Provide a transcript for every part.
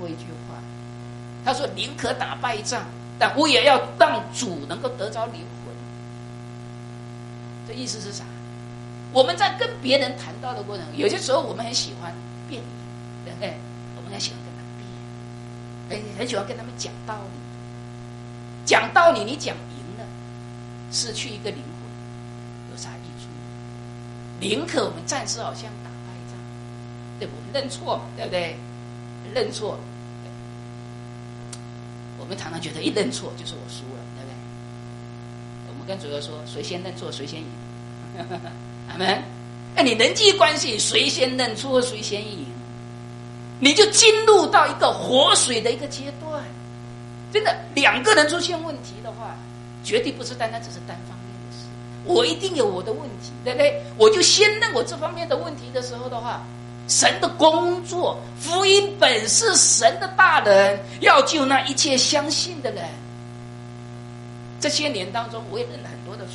一句话，他说：“宁可打败仗，但我也要让主能够得着灵魂。”这意思是啥？我们在跟别人谈到的过程，有些时候我们很喜欢辩理，对不对？我们很喜欢跟他辩，很喜欢跟他们讲道理。讲道理，你讲赢了，失去一个灵魂，有啥益处？宁可我们暂时好像打败仗，对不？我们认错嘛，对不对？认错，我们常常觉得一认错就是我输了，对不对？我们跟主耶稣说，谁先认错谁先赢。阿们。你人际关系谁先认错谁先赢，你就进入到一个活水的一个阶段。真的，两个人出现问题的话，绝对不是单单只是单方面的事。我一定有我的问题，对不对？我就先认我这方面的问题的时候的话，神的工作，福音本是神的大能，要救那一切相信的人。这些年当中，我也认了很多的错，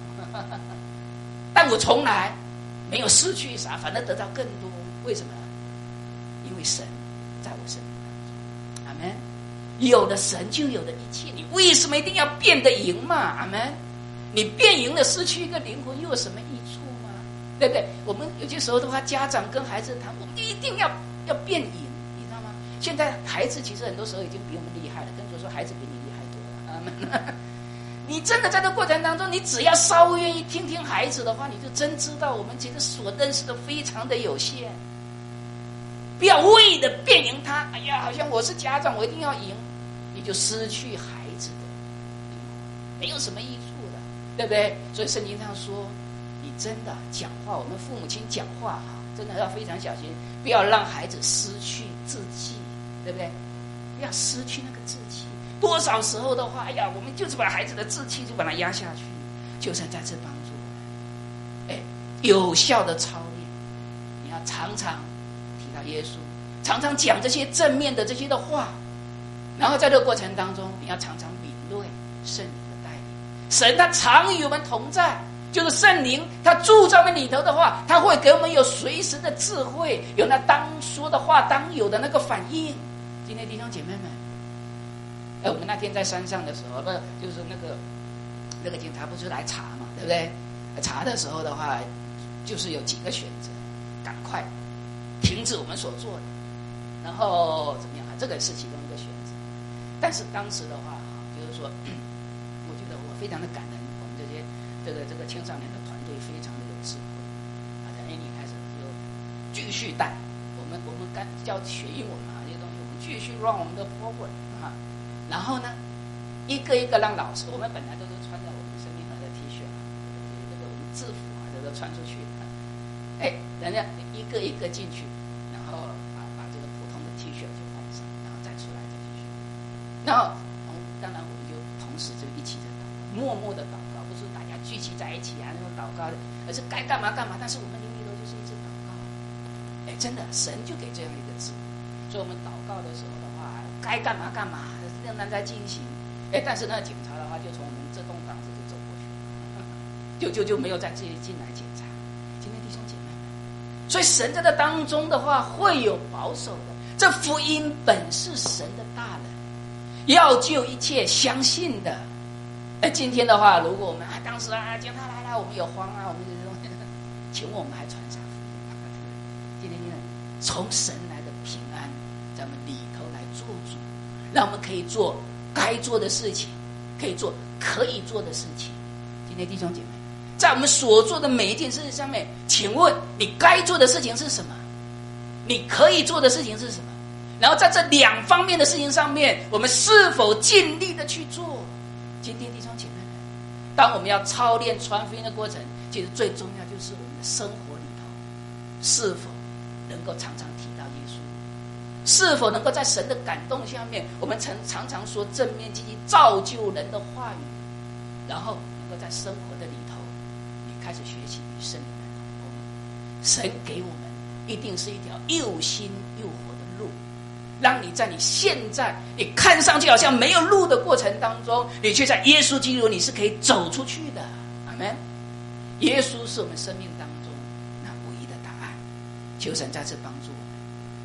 但我从来没有失去啥，反而得到更多。为什么呢？因为神在我生命当中。阿们。有了神就有了一切，你为什么一定要变得赢嘛？阿们。你变赢了，失去一个灵魂又有什么益处吗？对不对？我们有些时候的话，家长跟孩子谈，我们一定要变赢，你知道吗？现在孩子其实很多时候已经比我们厉害了，跟主说孩子比你厉害多了。阿们。你真的在这过程当中，你只要稍微愿意听听孩子的话，你就真知道我们其实所认识的非常的有限。不要为了变赢他，哎呀，好像我是家长，我一定要赢，你就失去孩子的灵魂，没有什么益处的，对不对？所以圣经上说，你真的讲话，我们父母亲讲话真的要非常小心，不要让孩子失去志气，对不对？不要失去那个志气。多少时候的话，哎呀，我们就是把孩子的志气就把它压下去，就算在这帮助我们，有效的操练，你要常常提到耶稣，常常讲这些正面的这些的话，然后在这个过程当中，你要常常领略圣灵的带领。神他常与我们同在，就是圣灵他住在我们里头的话，他会给我们有随时的智慧，有那当说的话当有的那个反应。今天弟兄姐妹们，我们那天在山上的时候，就是那个警察不是来查嘛，对不对？查的时候的话，就是有几个选择，赶快停止我们所做的，然后怎么样？这个是其中一个选择。但是当时的话，就是说，我觉得我非常的感恩我们这些这个青少年的团队非常的有智慧，从A开始就继续带我们刚教学英文嘛，这些东西我们继续让我们的 program 然后呢，一个一个让老师，我们本来都是穿着我们生命河的 T 恤这个我们制服都穿出去，人家一个一个进去，然后把这个普通的 T 恤就换上，然后再出来再继续。然后当然我们就同时就一起在祷告，默默的祷告，不是大家聚集在一起那种祷告的，而是该干嘛干嘛。但是我们灵里头就是一直祷告，真的神就给这样一个智慧，所以我们祷告的时候的话，该干嘛干嘛。仍然在进行，但是那警察的话就从我们这栋房子就走过去，就没有再自己进来检查。今天弟兄姐妹们，所以神在这当中的话会有保守的，这福音本是神的大能，要救一切相信的。今天的话，如果我们当时警察来了，我们有慌我们请问我们还传啥福音？今天从神来的平安，咱们里头来做主。让我们可以做该做的事情，可以做可以做的事情。今天弟兄姐妹，在我们所做的每一件事情上面，请问你该做的事情是什么？你可以做的事情是什么？然后在这两方面的事情上面，我们是否尽力的去做？今天弟兄姐妹们，当我们要操练传福音的过程，其实最重要就是我们的生活里头是否能够常常提到耶稣，是否能够在神的感动下面，我们常常说正面积极造就人的话语，然后能够在生活的里头，你开始学习与圣灵的同工。神给我们一定是一条又新又活的路，让你在你现在你看上去好像没有路的过程当中，你却在耶稣基督你是可以走出去的。阿们。耶稣是我们生命当中那唯一的答案，求神再次帮助我们，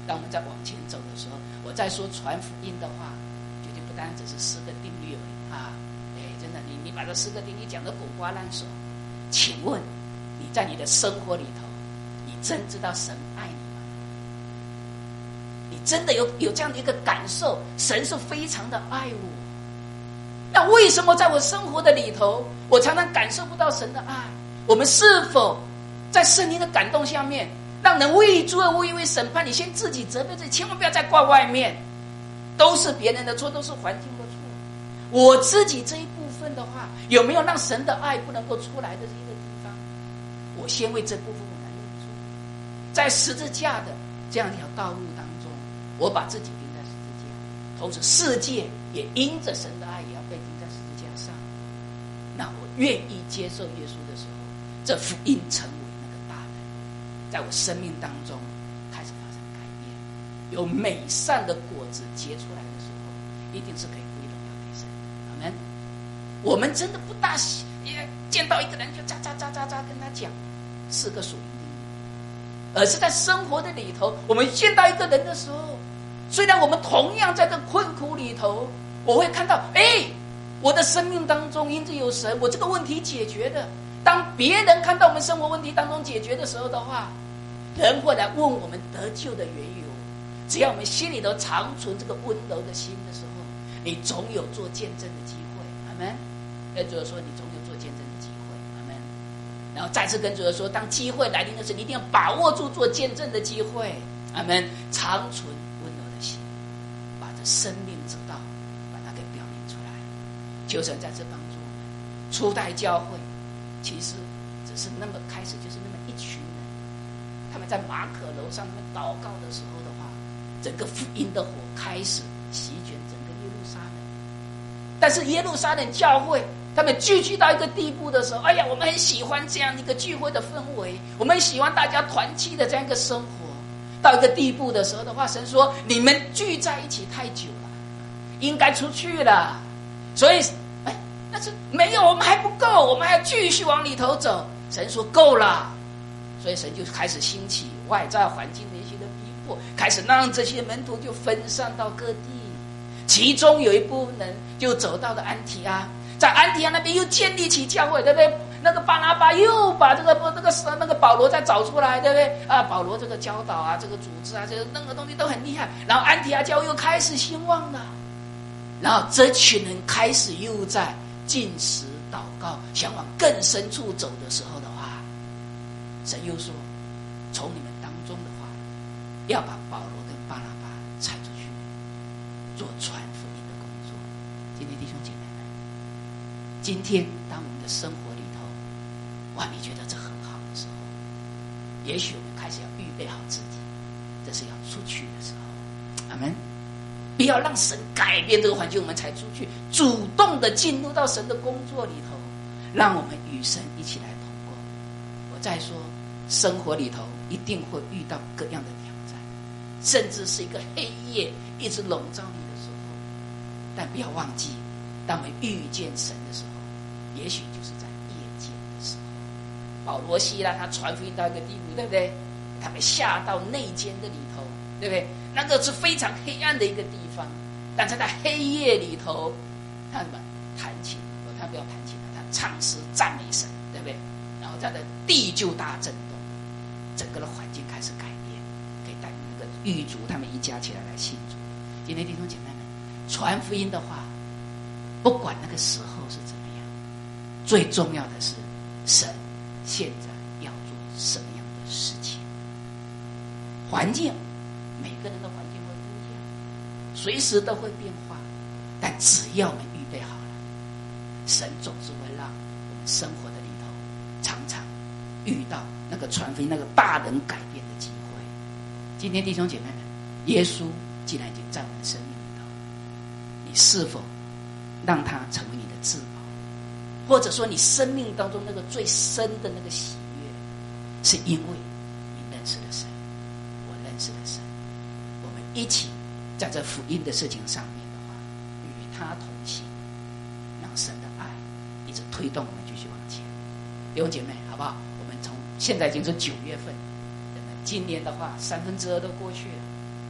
当我们在往前走的时候，我在说传福音的话，绝对不单只是4个定律而已啊！真的，你把这4个定律讲得滚瓜烂熟。请问你在你的生活里头，你真知道神爱你吗？你真的有这样的一个感受，神是非常的爱我。那为什么在我生活的里头，我常常感受不到神的爱？我们是否在圣灵的感动下面，让人为罪恶、为审判，你先自己责备自己，千万不要再挂外面，都是别人的错，都是环境的错。我自己这一部分的话，有没有让神的爱不能够出来的一个地方？我先为这部分我来认罪，在十字架的这样一条道路当中，我把自己钉在十字架，同时世界也因着神的爱也要被钉在十字架上。那我愿意接受耶稣的时候，这福音成为那个大能，在我生命当中开始发生改变，有美善的果子结出来的时候，一定是可以归荣耀给神。阿们。我们真的不大见到一个人就喳跟他讲4个属灵定律，而是在生活的里头，我们见到一个人的时候，虽然我们同样在这困苦里头，我会看到，我的生命当中因着有神，我这个问题解决的。当别人看到我们生活问题当中解决的时候的话，人会来问我们得救的缘由。只要我们心里头常存这个温柔的心的时候，你总有做见证的机会。阿们。跟主说，你总有做见证的机会。阿们。然后再次跟主说，当机会来临的时候，你一定要把握住做见证的机会。阿们。常存温柔的心，把这生命之道把它给表明出来。求神在这帮助我们。初代教会其实只是那么开始，就是那么一群人，他们在马可楼上他们祷告的时候的话，整个福音的火开始席卷整个耶路撒冷。但是耶路撒冷教会他们聚集到一个地步的时候，我们很喜欢这样一个聚会的氛围，我们很喜欢大家团契的这样一个生活。到一个地步的时候的话，神说你们聚在一起太久了，应该出去了。所以但是没有，我们还不够，我们还要继续往里头走。神说够了，所以神就开始兴起外在环境的一些的逼迫，开始让这些门徒就分散到各地。其中有一部分人就走到了安提阿，在安提阿那边又建立起教会，对不对？那个巴拿巴又把那个保罗再找出来，对不对？保罗这个教导啊，这个组织啊，这个任何东西都很厉害。然后安提阿教会又开始兴旺了，然后这群人开始又在禁食祷告，想往更深处走的时候的话，神又说，从你们当中的话，要把保罗跟巴拿巴拆出去，做传福音的工作。今天弟兄姐妹们，今天当我们的生活里头，你觉得这很好的时候，也许我们开始要预备好自己，这是要出去的时候。阿们。不要让神改变这个环境，我们才出去，主动的进入到神的工作里头，让我们与神一起来同工。我再说，生活里头一定会遇到各样的挑战，甚至是一个黑夜一直笼罩你的时候，但不要忘记，当我们遇见神的时候，也许就是在夜间的时候。保罗希拉他传福音到一个地步，对不对？他们下到内间的里头，对不对？那个是非常黑暗的一个地方，但是在黑夜里头，他们弹琴，他不要弹琴，他唱诗赞美神，对不对？然后他的地就大震动，整个的环境开始改变，可以带领那个狱卒他们一家起来信主。今天弟兄姐妹们，传福音的话，不管那个时候是怎么样，最重要的是神现在要做什么样的事情。环境，每个人的环境会不一样，随时都会变化，但只要我们预备好了，神总是会让我们生活的里头常常遇到那个传福音、那个大人改变的机会。今天弟兄姐妹们，耶稣既然已经在我们的生命里头，你是否让他成为你的至宝？或者说你生命当中那个最深的那个喜悦，是因为你认识了神，我认识了神，我们一起在这福音的事情上面的话，与他同行，让神的爱一直推动我们继续往前。弟兄姐妹，好不好？我们从现在已经是9月份，今年的话2/3都过去了，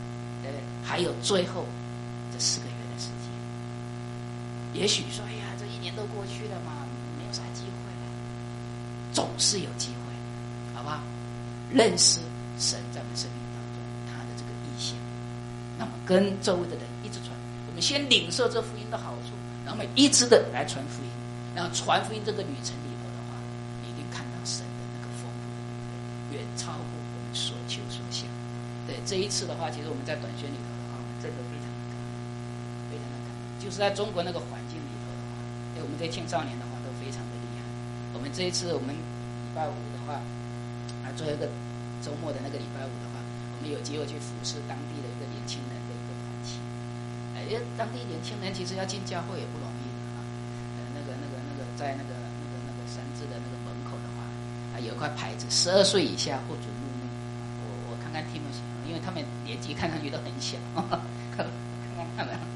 对不对？还有最后这4个月的时间，也许说，哎呀，这1年都过去了嘛，没有啥机会了，总是有机会，好不好？认识神在我们生命当中他的这个意向，那么跟周围的人一直传，我们先领受这福音的好处，然后我们一直的来传福音，然后传福音这个旅程里头的话，你一定看到神的那个丰富的远超过我们所求所想。对，这一次的话，其实我们在短宣里头的话，我们真的非常的感恩，非常的感恩。就是在中国那个环境里头的话，我们这些青少年的话都非常的厉害。我们这一次我们礼拜五的话，最后一个周末的那个礼拜五的话，我们有机会去服侍当地的一个年轻人的一个团体。因为当地年轻人其实要进教会也不容易的啊。在那个山字的那个门口的话，有一块牌子，12岁以下不准入内。我看看题目写，因为他们年纪看上去都很小，看看没有？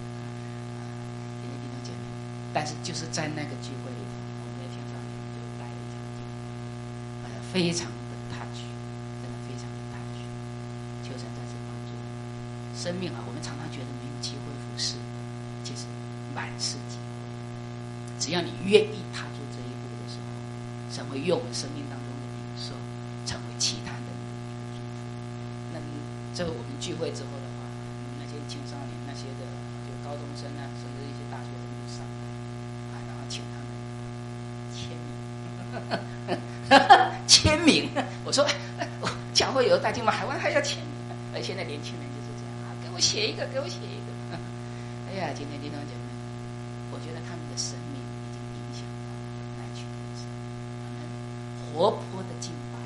弟兄姐妹，但是就是在那个聚会里头，我们的青少年就带了一场经历，非常的touch，真的非常的touch。求神在这帮助生命啊！我们常常觉得没有机会服侍，其实满是机会。只要你愿意踏出这一步的时候，神会用我们生命当中的领受，成为其他人的一个祝福。那这我们聚会之后的话，那些青少年、那些的就高中生啊，甚至一些大学生就上来，然后请他们签名。我说，教会有大金嘛，海湾还要签名。而现在年轻人就是这样啊，给我写一个，给我写一个。哎呀，今天弟兄姐妹，我觉得他们的生命已经影响到那群人生，活泼的敬拜，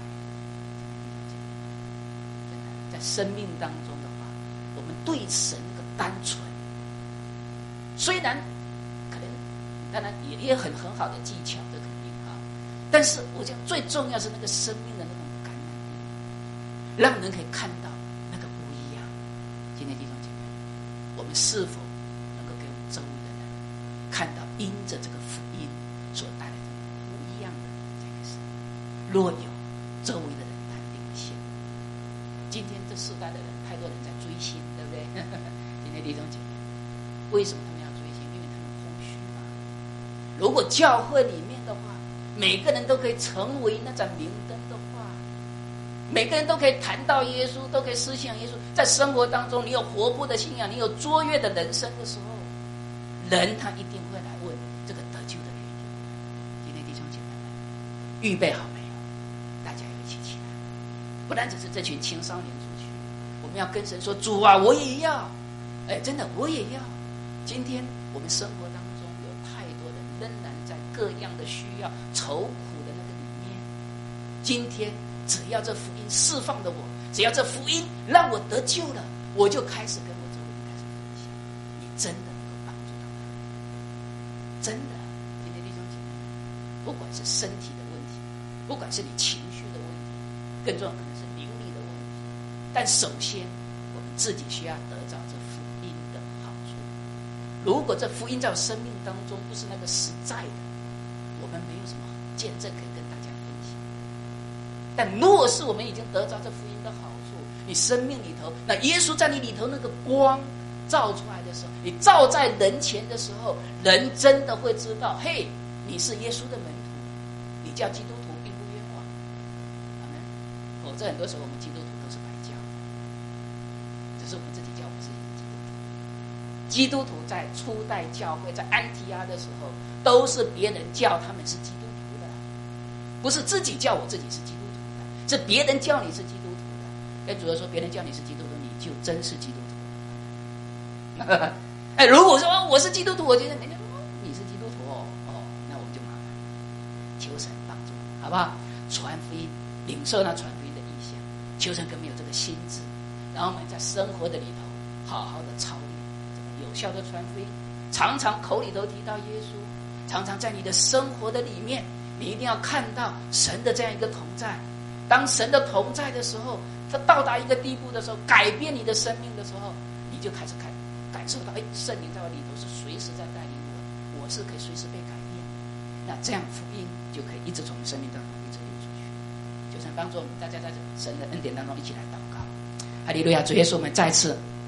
真的在生命当中的话，我们对神那个单纯，虽然可能当然也有很好的技巧，这肯定啊，但是我讲最重要是那个生命的那种感染力，让人可以看到那个不一样。今天弟兄姐妹，我们是否能够给我们周围的人看到因着这个福音所带来的不一样的这个事？若有，周围的人他一定会羡慕。今天这世代的人，太多人在追星，对不对？今天弟兄姐妹，为什么他们要追星？因为他们空虚嘛。如果教会里面的话，每个人都可以成为那盏明灯的话，每个人都可以谈到耶稣，都可以思想耶稣，在生活当中你有活泼的信仰，你有卓越的人生的时候，人他一定会来问这个得救的缘由。今天弟兄姐妹们，预备好没有？大家要一起起来，不然只是这群青少年出去，我们要跟神说，主啊，我也要，真的我也要。今天我们生活当中有太多人仍然在各样的需要愁苦的那个里面，今天只要这福音释放了我，只要这福音让我得救了，我就开始跟我周围人开始分享，你真的能够帮助到他们，真的。今天弟兄姐妹，不管是身体的问题，不管是你情绪的问题，更重要可能是灵力的问题，但首先我们自己需要得着这福音的好处。如果这福音在我生命当中不是那个实在的，我们没有什么见证可以跟大家分享。但若是我们已经得着这福音的好处，你生命里头，那耶稣在你里头那个光照出来的时候，你照在人前的时候，人真的会知道，嘿，你是耶稣的门徒，你叫基督徒并不冤枉。阿门。否则很多时候我们基督徒都是白教，只是我们自己叫我们自己的基督徒。基督徒在初代教会，在安提阿的时候，都是别人叫他们是基督徒的，不是自己叫我自己是基督徒的，是别人叫你是基督徒的。主要说别人叫你是基督徒，你就真是基督徒。如果说我是基督徒，我觉得人家说你是基督徒那我们就麻烦，求神帮助，好不好？传福音，领受那传福音的意向，求神给我们有这个心智，然后我们在生活的里头好好的操练，有效的传福音，常常口里头提到耶稣，常常在你的生活的里面，你一定要看到神的这样一个同在。当神的同在的时候，他到达一个地步的时候，改变你的生命的时候，你就开始感受到，圣灵在我里头是随时在带领我，我是可以随时被改变。那这样福音就可以一直从你生命当中一直流出去。求神帮助我们大家在神的恩典当中一起来祷告。哈利路亚！主耶稣，我们再次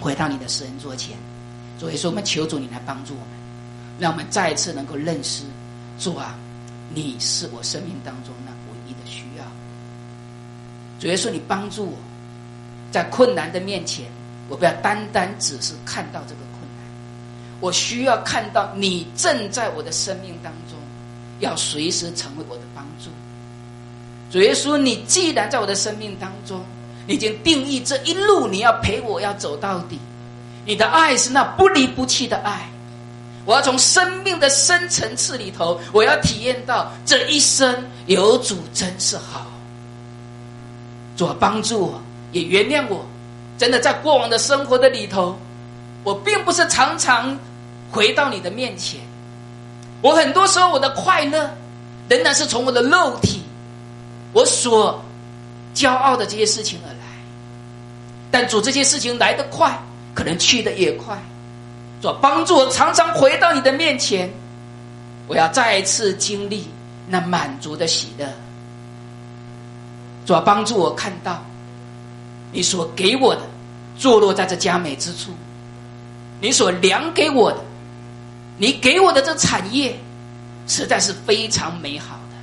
回到你的施恩座前。主耶稣，我们求主你来帮助我们，让我们再一次能够认识，主啊，你是我生命当中那唯一的需要。主耶稣，你帮助我，在困难的面前，我不要单单只是看到这个困难，我需要看到你正在我的生命当中，要随时成为我的帮助。主耶稣，你既然在我的生命当中，你已经定义这一路你要陪我要走到底，你的爱是那不离不弃的爱。我要从生命的深层次里头，我要体验到这一生有主真是好。主啊，帮助我，也原谅我，真的在过往的生活的里头，我并不是常常回到你的面前，我很多时候我的快乐仍然是从我的肉体，我所骄傲的这些事情而来。但主，这些事情来得快，可能去得也快。主啊，帮助我常常回到你的面前，我要再一次经历那满足的喜乐。主啊，帮助我看到你所给我的坐落在这佳美之处，你所量给我的，你给我的这产业实在是非常美好的。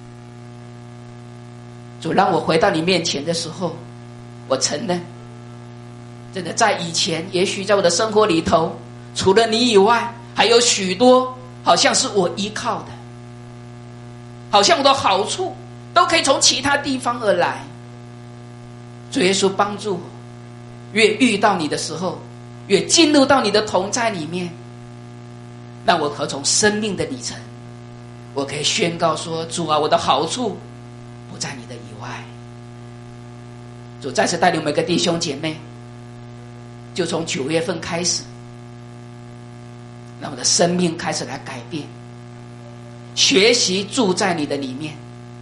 主，让我回到你面前的时候，我承认真的在以前，也许在我的生活里头，除了你以外，还有许多好像是我依靠的，好像我的好处都可以从其他地方而来。主耶稣，帮助我，越遇到你的时候，越进入到你的同在里面，让我和从生命的里程，我可以宣告说，主啊，我的好处不在你的以外。主再次带领每个弟兄姐妹，就从9月份开始，让我的生命开始来改变，学习住在你的里面，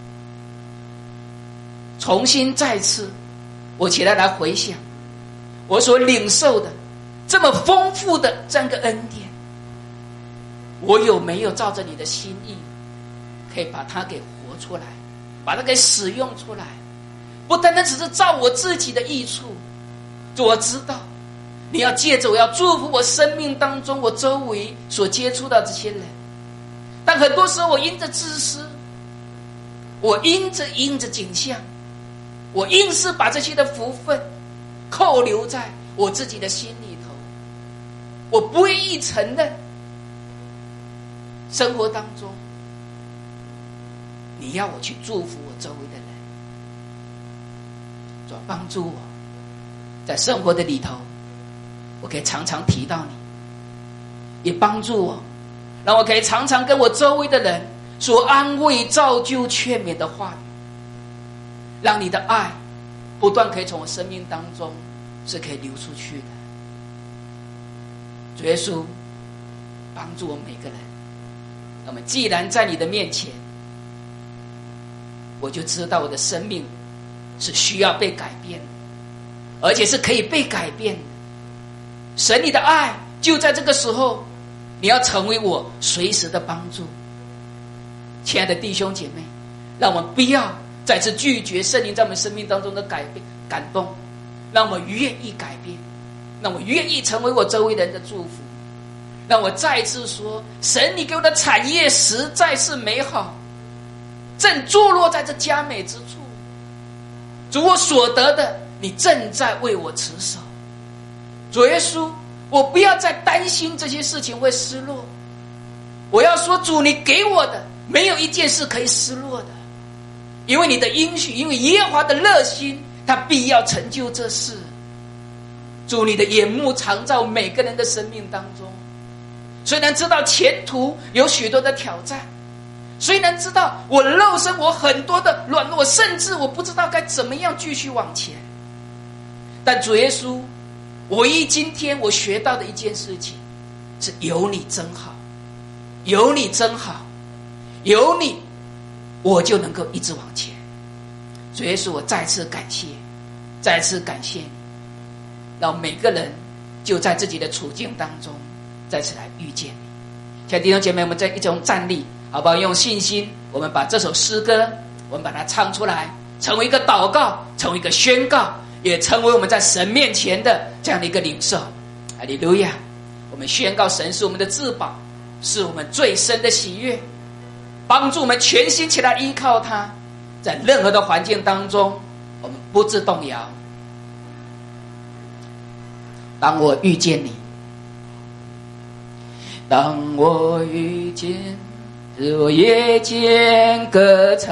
重新再次我起来回想我所领受的这么丰富的这样一个恩典，我有没有照着你的心意可以把它给活出来，把它给使用出来，不单单只是照我自己的益处。主，我知道你要借着我要祝福我生命当中我周围所接触到这些人，但很多时候我因着自私，我因着景象，我硬是把这些的福分扣留在我自己的心里头，我不愿意承认生活当中你要我去祝福我周围的人。主，帮助我在生活的里头，我可以常常提到你，也帮助我，让我可以常常跟我周围的人说安慰、造就、劝勉的话语，让你的爱不断可以从我生命当中是可以流出去的。主耶稣，帮助我们每个人。那么既然在你的面前，我就知道我的生命是需要被改变的，而且是可以被改变的。神，你的爱就在这个时候，你要成为我随时的帮助。亲爱的弟兄姐妹，让我们不要再次拒绝圣灵在我们生命当中的改变感动，让我们愿意改变，让我愿意成为我周围人的祝福。让我再次说，神，你给我的产业实在是美好，正坐落在这佳美之处。主，我所得的你正在为我持守。主耶稣，我不要再担心这些事情会失落，我要说，主，你给我的没有一件事可以失落的，因为你的应许，因为耶和华的热心，他必要成就这事。主，你的眼目常在每个人的生命当中，虽然知道前途有许多的挑战，虽然知道我肉身我很多的软弱，甚至我不知道该怎么样继续往前，但主耶稣，唯一今天我学到的一件事情是有你真好，有你真好，有你我就能够一直往前。主耶稣，我再次感谢你，让每个人就在自己的处境当中再次来遇见你。亲爱的弟兄姐妹，我们在一种站立，好不好？用信心，我们把这首诗歌我们把它唱出来，成为一个祷告，成为一个宣告，也成为我们在神面前的这样的一个领受。 哈利路亚！我们宣告神是我们的至宝，是我们最深的喜悦，帮助我们全心起来依靠他，在任何的环境当中我们不致动摇。当我遇见你，当我遇见，我夜间歌唱，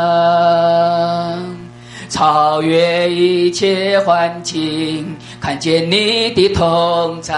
超越一切环境，看见你的同在，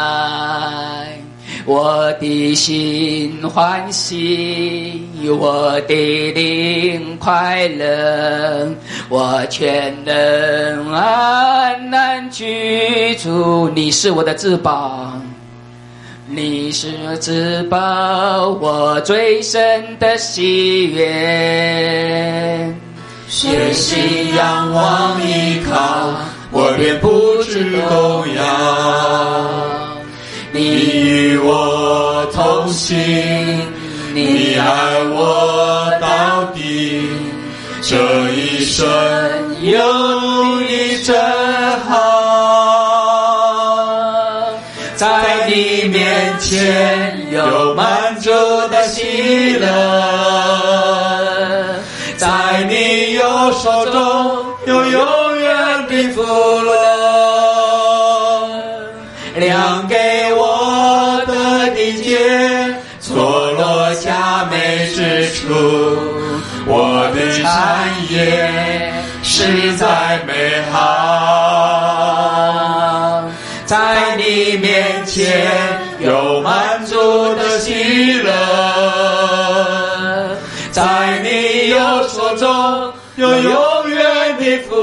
我的心欢喜，我的灵快乐，我全能安然居住。你是我的至宝，你是至宝，我最深的喜悦。 学习仰望依靠，我便不致动摇。你与我同行，你爱我到底，这一生有你真好。在你面前有满足的喜乐，在你右手中有永远的福乐。量给我的地界，错落佳美之处，我的产业实在美好。在你面前有满足的喜乐，在你右手中有永远的福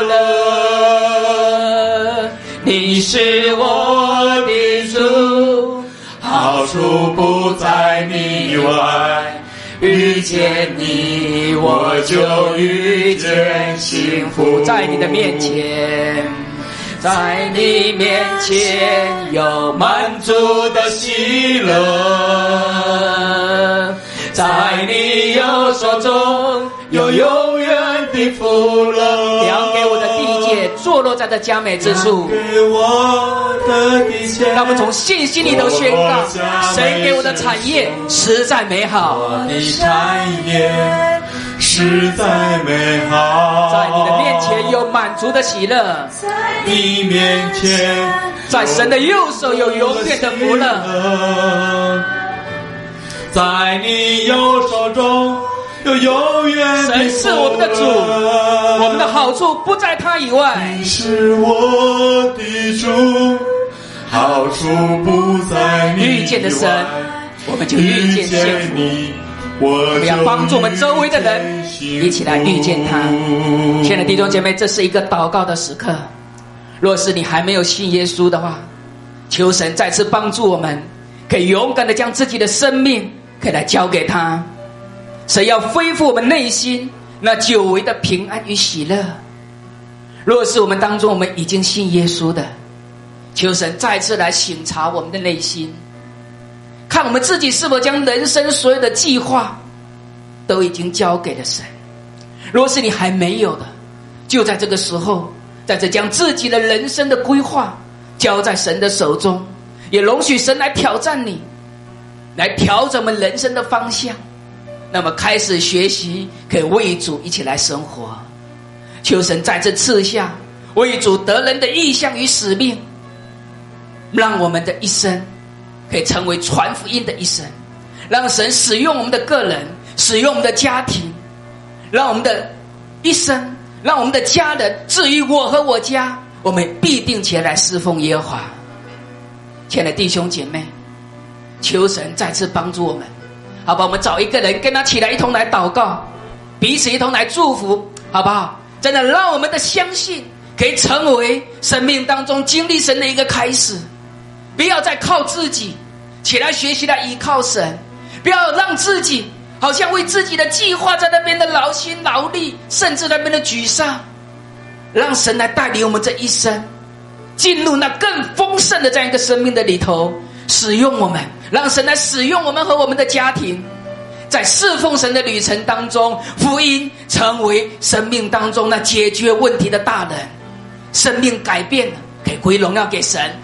乐。你是我的主，好处不在你外，遇见你我就遇见幸福。 在你的面前， 在你面前有满足的喜乐，在你右手中有永远的福乐。 量给我的地界，坐落在这佳美之处。 给我的地界， 让我们从信心里头宣告，神给我的产业实在美好。 我的产业实在美好。 在你的面前有满足的喜乐， 你面前在神的右手有永远的福乐。 在你右手中有永远的福乐。 神是我们的主，我们的好处不在他以外。 你是我的主，好处不在你以外。 遇见的神，我们就遇见幸福。我们要帮助我们周围的人一起来遇见他。亲爱的弟兄姐妹，这是一个祷告的时刻。若是你还没有信耶稣的话，求神再次帮助我们，可以勇敢的将自己的生命可以来交给他。神要恢复我们内心那久违的平安与喜乐。若是我们当中我们已经信耶稣的，求神再次来省察我们的内心，看我们自己是否将人生所有的计划都已经交给了神。若是你还没有的，就在这个时候，在这将自己的人生的规划交在神的手中，也容许神来挑战你，来调整我们人生的方向。那么开始学习，可以为主一起来生活。求神再次赐下为主得人的意向与使命，让我们的一生可以成为传福音的一生，让神使用我们的个人，使用我们的家庭，让我们的一生，让我们的家人，至于我和我家，我们必定前来侍奉耶和华。亲爱的弟兄姐妹，求神再次帮助我们，好吧？我们找一个人跟他起来一同来祷告，彼此一同来祝福，好不好？真的让我们的相信可以成为生命当中经历神的一个开始。不要再靠自己，起来学习来依靠神。不要让自己好像为自己的计划在那边的劳心劳力，甚至那边的沮丧。让神来带领我们这一生进入那更丰盛的这样一个生命的里头，使用我们，让神来使用我们和我们的家庭，在侍奉神的旅程当中，福音成为生命当中那解决问题的大人，生命改变了，可以归荣耀给神。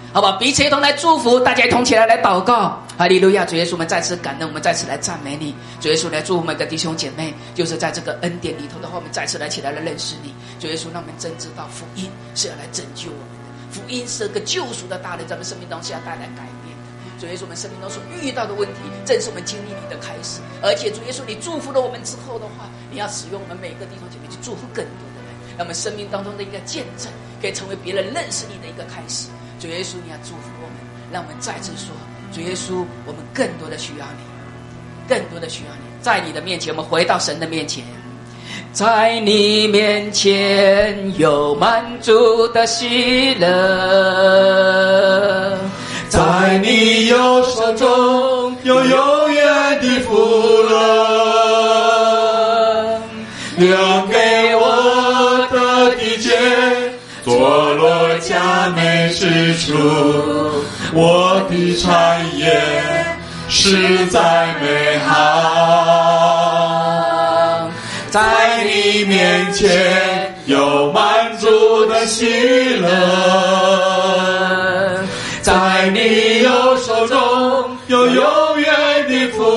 好不好？彼此一同来祝福，大家一同起来祷告。哈利路亚！主耶稣，我们再次感恩，我们再次来赞美你。主耶稣，来祝福每个弟兄姐妹，就是在这个恩典里头的话，我们再次来起来认识你。主耶稣，让我们真知道福音是要来拯救我们的，福音是个救赎的大能，在我们生命当中是要带来改变的。主耶稣，我们生命当中所遇到的问题，正是我们经历你的开始。而且主耶稣，你祝福了我们之后的话，你要使用我们每个弟兄姐妹去祝福更多的人，让我们生命当中的一个见证，可以成为别人认识你的一个开始。主耶稣，你要祝福我们，让我们再次说，主耶稣，我们更多的需要你，更多的需要你。在你的面前，我们回到神的面前，在你面前有满足的喜乐， 在你右手中有永远的福乐，量给我的地界，坐落佳美之处，我的产业实在美好。在你面前有满足的喜乐，在你右手中有永远的福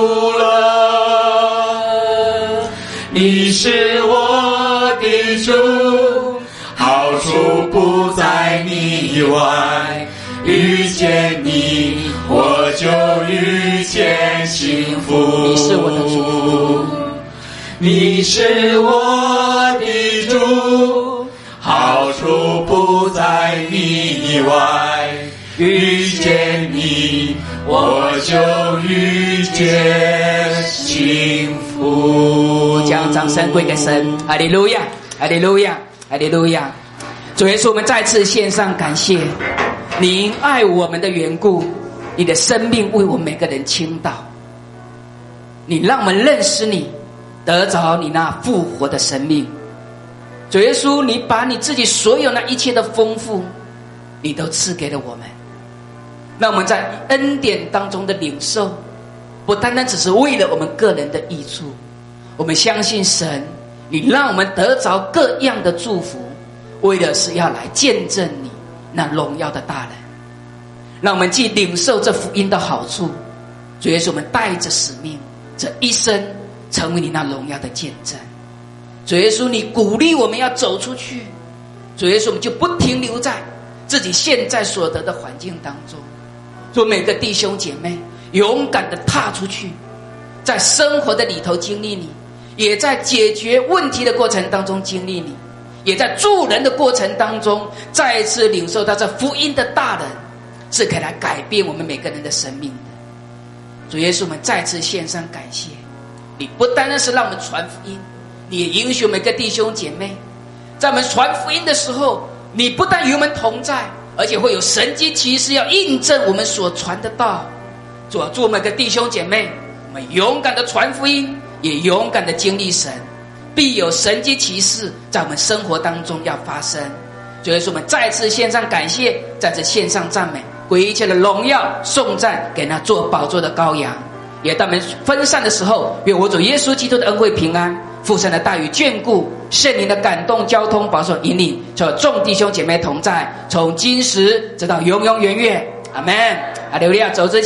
乐。你是我的主，好处不在你以外，遇见你我就遇见幸福。 你是我的主， 你是我的主，好处不在你以外，遇见你我就遇见幸福。 将掌声归给神，哈利路亚，哈利路亚，哈利路亚。主耶稣，我们再次献上感谢，你因爱我们的缘故，你的生命为我们每个人倾倒，你让我们认识你，得着你那复活的生命。主耶稣，你把你自己所有那一切的丰富，你都赐给了我们。让我们在恩典当中的领受，不单单只是为了我们个人的益处，我们相信神，你让我们得着各样的祝福，为的是要来见证你那荣耀的大能。让我们既领受这福音的好处，主耶稣，我们带着使命，这一生成为你那荣耀的见证。主耶稣，你鼓励我们要走出去，主耶稣，我们就不停留在自己现在所得的环境当中，做每个弟兄姐妹勇敢的踏出去，在生活的里头经历你，也在解决问题的过程当中经历你，也在助人的过程当中再一次领受到这福音的大能，是可以来改变我们每个人的生命的。主耶稣，我们再次献上感谢，你不单单是让我们传福音，你也允许每个弟兄姐妹在我们传福音的时候，你不但与我们同在，而且会有神迹奇事要印证我们所传的道。主啊，祝每个弟兄姐妹，我们勇敢的传福音，也勇敢的经历神，必有神迹奇事在我们生活当中要发生。主耶稣，我们再次献上感谢，在这献上赞美，归一切的荣耀颂赞给那做宝座的羔羊。也当我们分散的时候，愿我主耶稣基督的恩惠平安，父神的大与眷顾，圣灵的感动交通保守引领，和众弟兄姐妹同在，从今时直到永永远远。阿们。哈利路亚。走之前